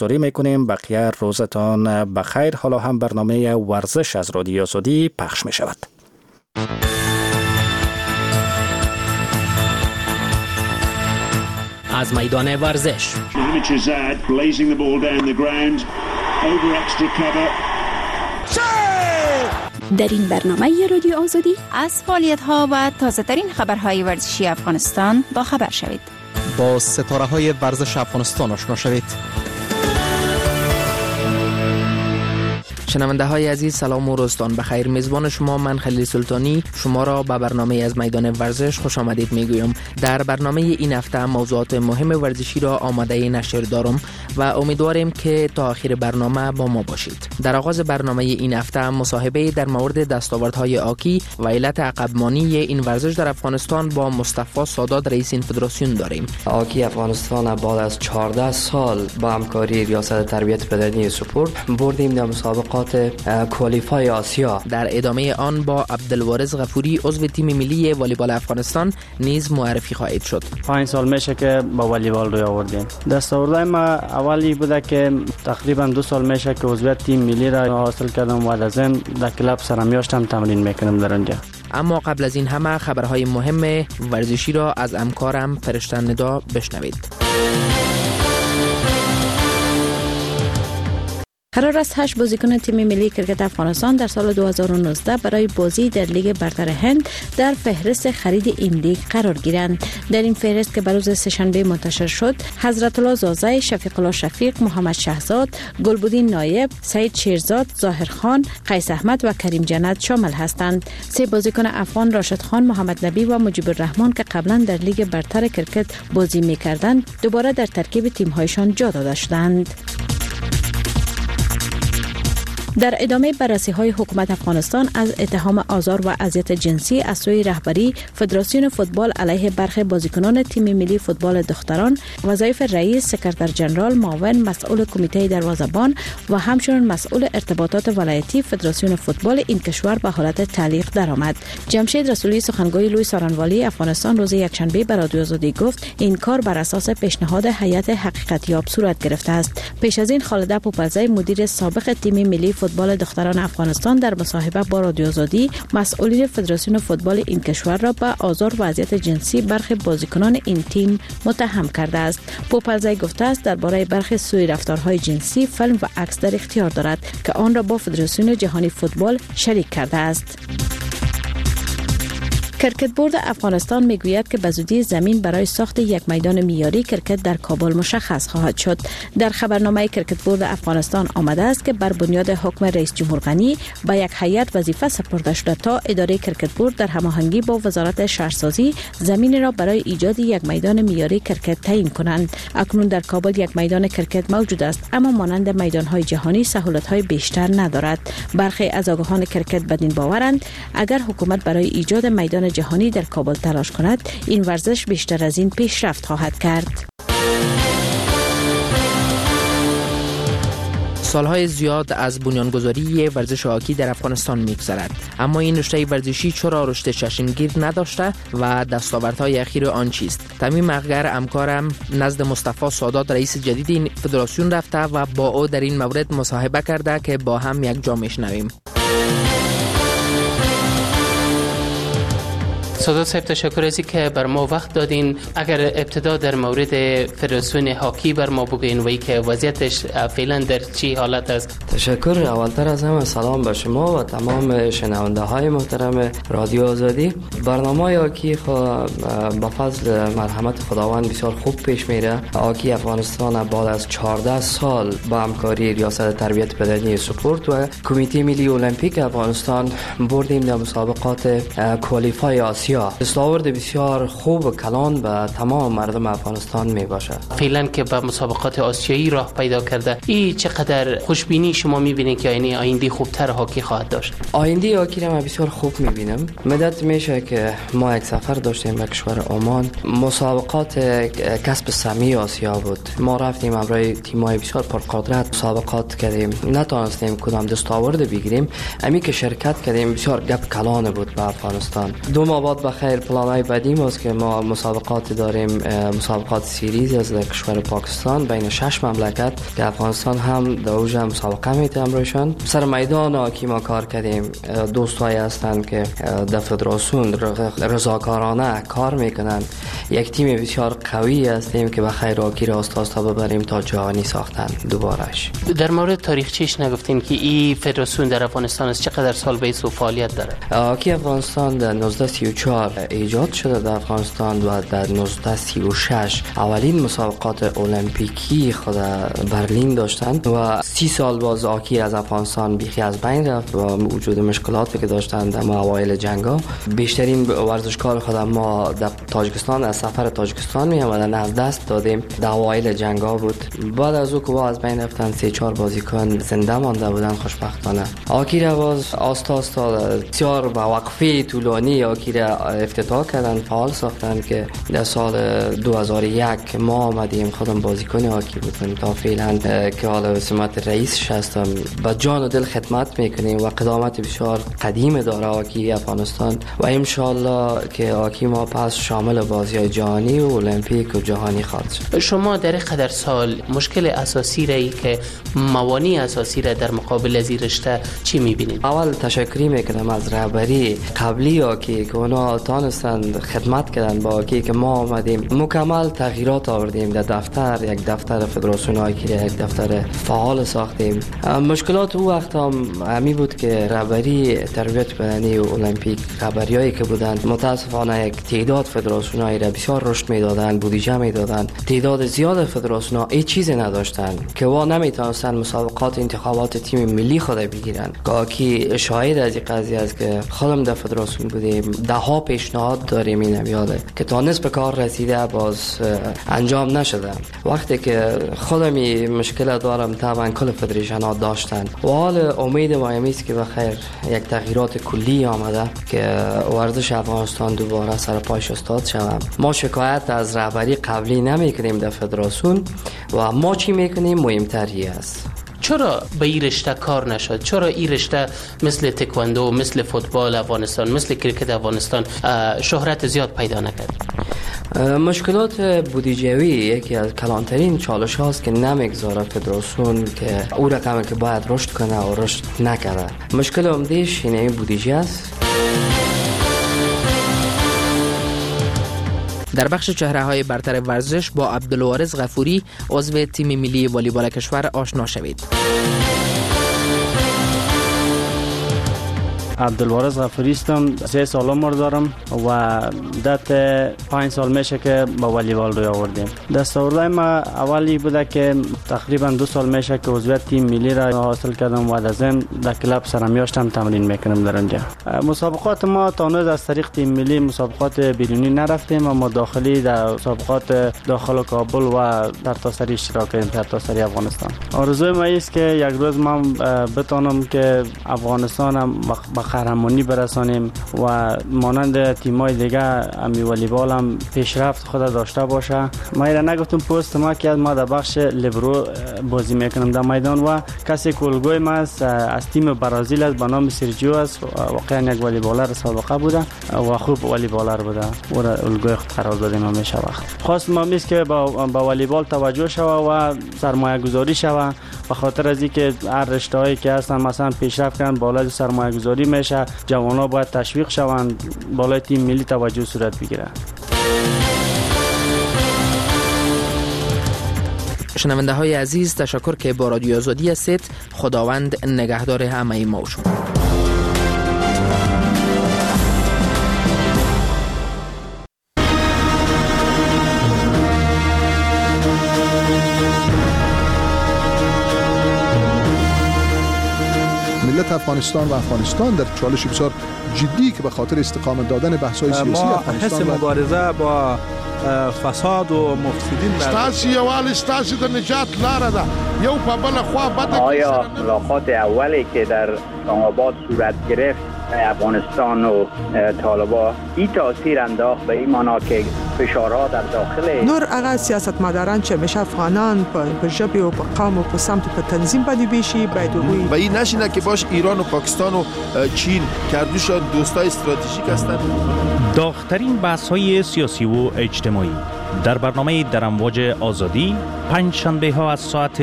طرفداری میکنیم. بقیه روزتان بخیر. حالا هم برنامه ورزش از رادیو آزادی پخش می شود. از میدان ورزش در این برنامه رادیو آزادی از فعالیت‌ها و تازه‌ترین خبرهای ورزشی افغانستان با خبر شوید. با ستاره‌های ورزش افغانستان آشنا شوید. شنونده های عزیز، سلام و روزتان بخیر. میزبان شما من خلیل سلطانی شما را به برنامه از میدان ورزش خوش آمدید میگویم. در برنامه این هفته موضوعات مهم ورزشی را آماده نشر دارم و امیدواریم که تا آخر برنامه با ما باشید. در آغاز برنامه این هفته مصاحبه در مورد دستاوردهای آکی و علت عقبمانی این ورزش در افغانستان با مصطفی سادات رئیس این فدراسیون داریم. آکی افغانستان بعد از 14 سال با همکاری ریاست تربیت بدنی سپورت بردیم در مسابقات کوالیفای آسیا. در ادامه آن با عبدالوارث غفوری عضو تیم ملی والیبال افغانستان نیز معرفی خواهید شد. 5 سال میشه که با والیبال روی آوردیم. دستاوردهای ما اولی بوده که تقریبا 2 سال میشه که عضویت تیم ملی را حاصل کردم و لازم در کلاب سرمیاشت هم تمرین میکنم در اونجا. اما قبل از این همه خبرهای مهم ورزشی را از همکارم فرشته ندا بشنوید. قرار است 8 بازیکن تیم ملی کرکت افغانستان در سال 2019 برای بازی در لیگ برتر هند در فهرست خرید این لیگ قرار گیرند. در این فهرست که بر روز سه‌شنبه منتشر شد، حضرت الله زازه، شفیق الله شفیق، محمد شهزاد، گلبدین نایب، سعید شیرزاد، ظاهر خان، قیس احمد و کریم جنت شامل هستند. 3 بازیکن افغان راشد خان، محمد نبی و مجیب الرحمن که قبلا در لیگ برتر کرکت بازی می‌کردند، دوباره در ترکیب تیم‌هایشان جا داده شدند. در ادامه بررسی‌های حکومت افغانستان از اتهام آزار و اذیت جنسی از سوی رهبری فدراسیون فوتبال علیه برخی بازیکنان تیم ملی فوتبال دختران، وظایف رئیس، سکرتر ژنرال، معاون، مسئول کمیته دروازه‌بان و همچنین مسئول ارتباطات ولایتی فدراسیون فوتبال این کشور به حالت تعلیق درآمد. جمشید رسولی سخنگوی لوی سارنوالی افغانستان روز یکشنبه به رادیو آزادی گفت این کار بر اساس پیشنهاد هیئت حقیقتیاب صورت گرفته است. پیش از این خالده پوپلزی مدیر سابق تیم ملی فوتبال دختران افغانستان در مصاحبه با رادیو آزادی مسئولین فدراسیون فوتبال این کشور را به آزار و اذیت جنسی برخی بازیکنان این تیم متهم کرده است. پوپلزی گفته است درباره برخی سوء رفتارهای جنسی فیلم و عکس در اختیار دارد که آن را با فدراسیون جهانی فوتبال شریک کرده است. کرکت بورد افغانستان میگوید که به زودی زمین برای ساخت یک میدان معیاری کرکت در کابل مشخص خواهد شد. در خبرنامه کرکت بورد افغانستان آمده است که بر بنیاد حکم رئیس جمهور غنی به یک هیئت وظیفه سپرده شده تا اداره کرکت بورد در هماهنگی با وزارت شهرسازی زمین را برای ایجاد یک میدان معیاری کرکت تعیین کنند. اکنون در کابل یک میدان کرکت موجود است، اما مانند میدان‌های جهانی سهولت‌های بیشتر ندارد. برخی از آگاهان کرکت بدین باورند اگر حکومت برای ایجاد میدان جهانی در کابل تلاش کند، این ورزش بیشتر از این پیشرفت خواهد کرد. سالهای زیاد از بنیانگذاری ورزش هاکی در افغانستان می‌گذرد، اما این رشته ورزشی چرا رشد چشمگیر نداشته و دستاوردهای اخیر آن چیست؟ تمیم اخگر همکارم نزد مصطفی سادات رئیس جدید این فدراسیون رفته و با او در این مورد مصاحبه کرده که با هم یک جا میشنویم. سادات صاحب، تشکر از که بر ما وقت دادین. اگر ابتدا در مورد فدراسیون هاکی بر ما بگین و که وضعیتش فعلا در چی حالت است؟ تشکر. اولتر از همه سلام به شما و تمام شنونده های محترم رادیو آزادی. برنامه هاکی با فضل مرحمت خداوند بسیار خوب پیش میره. هاکی افغانستان بعد از 14 سال با همکاری ریاست تربیت بدنی سپورت و کمیته ملی المپیک افغانستان بردیم در مسابقات کوالیفای آسیا. دستاورد بسیار خوب و کلان به تمام مردم افغانستان می باشه. فعلا که به مسابقات آسیایی راه پیدا کرده، این چقدر خوشبینی شما می بینید که یعنی آینده خوبتر هاکی خواهد داشت؟ آینده هاکی را من بسیار خوب می بینم. مدت میشه که ما یک سفر داشتیم به کشور عمان. مسابقات کسب سهمیه آسیا بود. ما رفتیم برای تیم‌های بسیار پرقدرت مسابقات کردیم. نتونستیم کدام دستاورد بگیریم. امی که شرکت کردیم بسیار گپ کلان بود به افغانستان. 2 ماه بعد بخیر. پلانای بعدی ماست که ما مسابقات داریم، مسابقات سیریز از کشور پاکستان بین 6 مملکت که افغانستان هم در اوج مسابقه میتونم روشن. سر میدان هاکی ما کار کردیم. دوستایی هستند که در فدراسیون رضاکارانه کار میکنن. یک تیم بسیار قوی هستیم که بخیر هاکی را آستا ببریم تا جهانی ساختن دوبارش. در مورد تاریخچه‌اش نگفتین که این فدراسیون در افغانستان از چقدر سال بیس و فعالیت داره؟ هاکی افغانستان در 1934 ایجاد شده در افغانستان و در 1936 اولین مسابقات المپیکی خود برلین داشتند و 30 سال باز هاکی از افغانستان بیخی از بین رفت و وجود مشکلاتی که داشتند در اوایل جنگا. بیشترین ورزشکار خود ما در تاجیکستان از سفر تاجیکستان می آمدن از دست دادیم. در اوایل جنگا بود. بعد از او که از بین رفتن 3-4 بازیکن زنده مانده بودن خوشبختانه. هاکی را باز آستا بسیار با وقفه طولانی هاکی را افتتاح کردن، فعال ساختن که در سال 2001 ما آمدیم خودم بازیکن هاکی بودم تا فعلا که حالا سمت رئیسش هستم. با جان و دل خدمت میکنیم و قدامت بسیار قدیم داره هاکی افغانستان و ان شاء الله که هاکی ما پس شامل بازی‌های جهانی و المپیک و جهانی خواهد شد. شما در قدر سال مشکل اساسی رایی که موانع اساسی را در مقابل از این رشته چی میبینید؟ اول تشکری میکنم از رهبری قبلی هاکی که اونا تانستند خدمت کردن با هاکی که ما آمدیم مکمل تغییرات آوردیم در دفتر، یک دفتر فدراسیون هاکی را یک دفتر فعال ساختیم. مشکلات او وقت هم همی بود که رهبری تربیت بدنی و المپیک خبریایی که بودند متاسفانه یک تعداد فدراسیون هایی را بسیار رشد میدادند، بودجه میدادند. تعداد زیاد فدراسیون ها این چیزی نداشتند که وا نمیتونستند مسابقات انتخابات تیم ملی خود بگیرن. هاکی شاهد از این قضیه است که خودم در فدراسیون بودیم، ده ها پیشنهاد داریم این یاده که تا نصف کار رسیده باز انجام نشده. وقتی که خودم این مشکل دارم طبعا کل فدریشن ها داشتن و حال امید ما است که بخیر یک تغییرات کلی آمده که ورزش افغانستان دوباره سر پایش استاد شود. ما شکایت از رهبری قبلی نمیکنیم در فدراسیون و ما چی میکنیم مهمتری است. چرا به این رشته کار نشد؟ چرا این رشته مثل تکواندو، مثل فوتبال افغانستان، مثل کرکت افغانستان شهرت زیاد پیدا نکرد؟ مشکلات بودجه‌ای یکی از کلانترین چالش هاست که نمیگذاره فدراسیون که او رقمی که باید رشد کنه و رشد نکرده. مشکل عمده‌اش اینه بودجه است. در بخش چهره‌های برتر ورزش با عبدالوارث غفوری عضو تیم ملی والیبال کشور آشنا شوید. عبدالوارث غفوری هستم. 3 سال عمر دارم و دت 5 سال میشه که با والیبال روی آوردیم. دستاوردهای ما اولی بوده که تقریبا 2 سال میشه که عضویت تیم ملی را حاصل کردم و از این در کلاب سرمیاشتم تمرین میکنم در اونجا. مسابقات ما تا هنوز از طریق تیم ملی مسابقات بیرونی نرفتیم اما داخلی در مسابقات داخل کابل و در تاسری اشتراک کردیم در تاسری افغانستان. آرزوی ما است که یک روز من بتونم که افغانستانم به قهرمانی برسانیم و مانند تیم‌های دیگه امی والیبال هم پیشرفت خود داشته باشه. ما ایران نگفتم پست ما که ما در بخش لیبرو بازی میکنم در میدان و کسی که الگوی ما از تیم برزیل است به نام سرجیو است. واقعا یک والیبالر سابقه بوده و خوب والیبالر بوده و الگوی خود قرار دادیم همیشه وقت. خواست ما میست که با والیبال توجه شوه و سرمایه گذاری شوه به خاطر از اینکه هر رشته‌هایی که هستن مثلا پیشرفت کردن بالای سرمایه گذاری میشه، جوان‌ها باید تشویق شوند، بالای تیم ملی توجه صورت بگیره. شنونده های عزیز تشکر که با رادیو آزادی هستید. خداوند نگهدار همه ما و شما. ملت افغانستان و افغانستان در چالش بسیار جدی که به خاطر استقامت دادن بحث‌های سیاسی افغانستان حس مبارزه با فساد و مفسدین ستاسو یوال ستاسو د نجات لاره ده یو په بل خوا بده. آیا ملاقات اولی که در اسلام آباد صورت گرفت افغانستان و طالبان این تاثیر انداخت به این معنا که فشارها در داخل نور هغه سیاستمداران چې همیشه افغانان په ژبې او په قوم او په سمت په تنظیم باندې بیشي باید وګوري و این نشینه که باش ایران و پاکستان و چین کردوشان دوستای استراتژیک هستند. داغ‌ترین بحث‌های سیاسی و اجتماعی در برنامه در امواج آزادی پنج شنبه ها از ساعت